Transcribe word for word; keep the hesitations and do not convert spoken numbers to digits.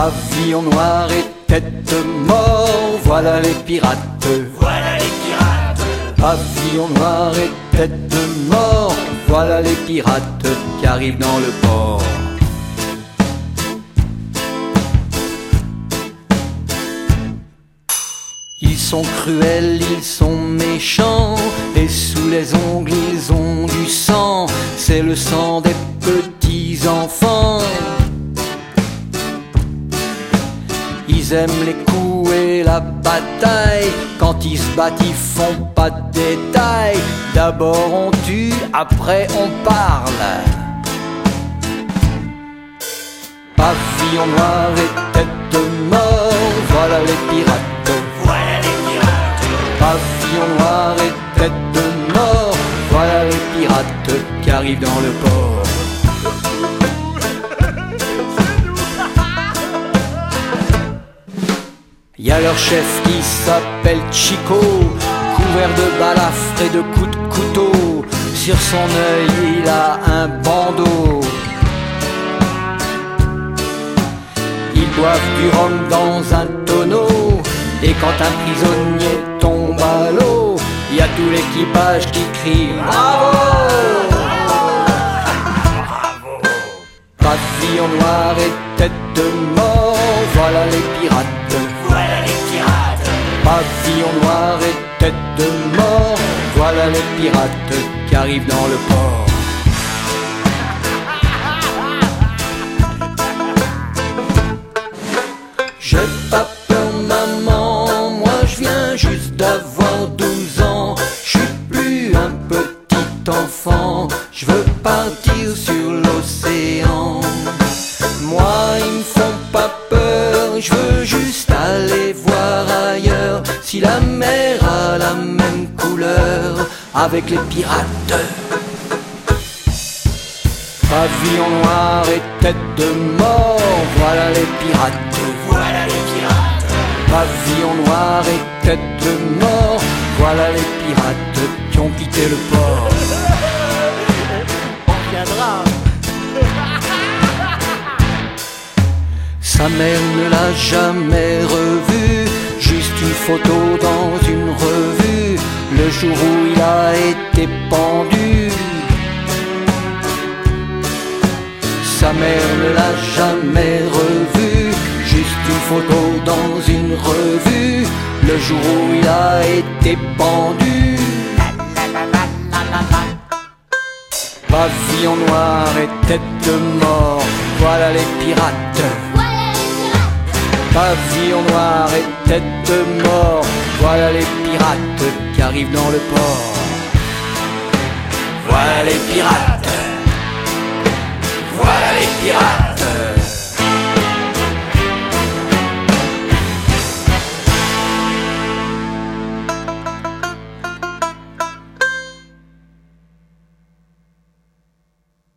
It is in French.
Pavillon noir et tête mort, voilà les pirates. Voilà les pirates. Pavillon noir et tête mort, voilà les pirates qui arrivent dans le port. Ils sont cruels, ils sont méchants, et sous les ongles ils ont du sang, c'est le sang des petits enfants. Ils aiment les coups et la bataille, quand ils se battent ils font pas de détails. D'abord on tue, après on parle. Pavillon noir et tête mort, voilà les pirates. Voilà les pirates. Pavillon noir et tête mort, voilà les pirates qui arrivent dans le port. Y a leur chef qui s'appelle Chico, couvert de balafres et de coups de couteau. Sur son œil il a un bandeau. Ils boivent du rhum dans un tonneau, et quand un prisonnier tombe à l'eau, y a tout l'équipage qui crie bravo. Pavillon noir et tête de mort, voilà les pirates. Voilà les pirates. Pavillon noir et tête de mort, voilà les pirates qui arrivent dans le port. J'ai pas peur maman, moi je viens juste d'avoir douze ans. Je suis plus un petit enfant, je veux partir sur l'océan. Moi ils me font pas peur, je veux juste aller voir ailleurs, si la mer a la même couleur avec les pirates. Pavillon noir et tête de mort, voilà les pirates. Voilà les pirates. Pavillon noir et tête de mort, voilà les pirates qui ont quitté le port. On viendra. Sa mère ne l'a jamais revu, juste une photo dans une revue, le jour où il a été pendu. Sa mère ne l'a jamais revu, juste une photo dans une revue, le jour où il a été pendu. Pavillon noir et tête de mort, voilà les pirates. Pavillon noir et tête de mort, voilà les pirates qui arrivent dans le port. Voilà les pirates. Voilà les pirates.